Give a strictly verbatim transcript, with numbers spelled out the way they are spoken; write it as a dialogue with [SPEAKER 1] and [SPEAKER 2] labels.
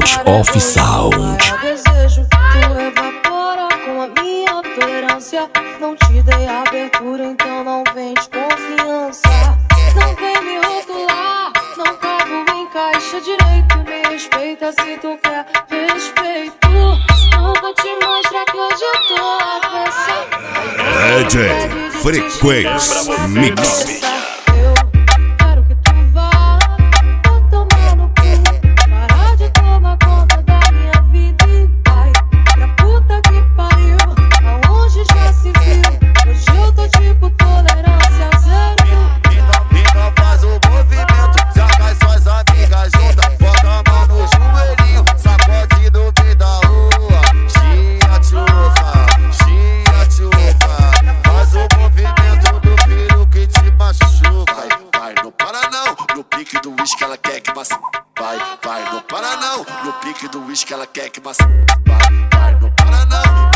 [SPEAKER 1] Sound of Sound.
[SPEAKER 2] Desejo que tu evapora com a minha tolerância. Não te dei abertura, então não vem de confiança. Não vem me rotular, não cabo em caixa direito. Me respeita se tu quer respeito. Não vou te mostrar que hoje eu tô a
[SPEAKER 1] D J Frequência Mix.
[SPEAKER 3] Vai, vai, não para não. No pique do uísque ela quer que macia. Vai, vai, não para não.